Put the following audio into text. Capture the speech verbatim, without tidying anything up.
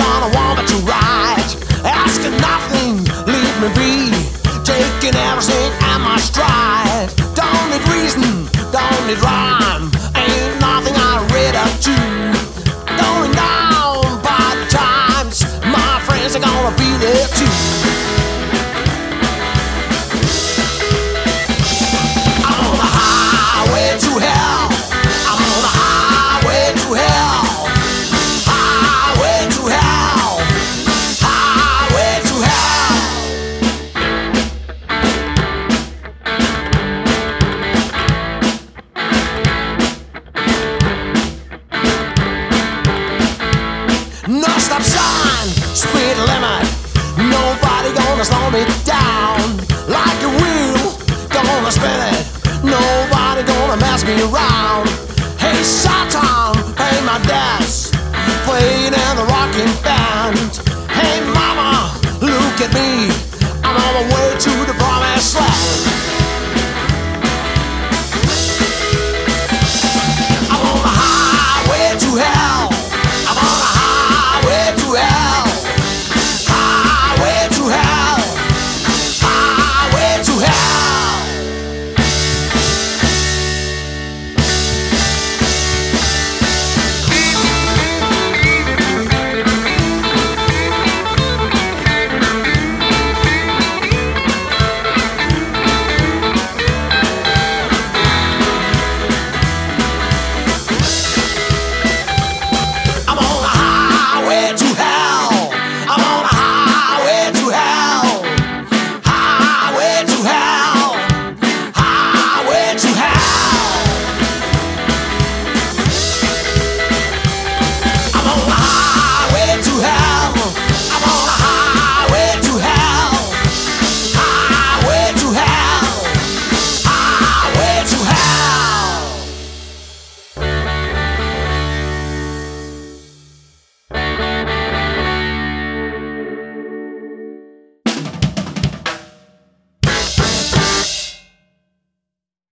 gonna want me to ride. Asking nothing, leave me be. Taking everything at my stride. Don't need reason, don't need rhyme. Ain't nothing I read up to. Going down by the times. My friends are gonna be there too. I'm on the highway to hell. I'm on the highway to hell. Highway to hell. Highway to hell. No stop sign, speed limit. Nobody gonna slow me down. Like a wheel, gonna spin it. Nobody gonna mess me around. Hey Satan, pay my debts. Playing in the rocking band. Hey mama, look at me. I'm on my way to the promised land. I'm on the highway to hell. I'm on the highway to hell.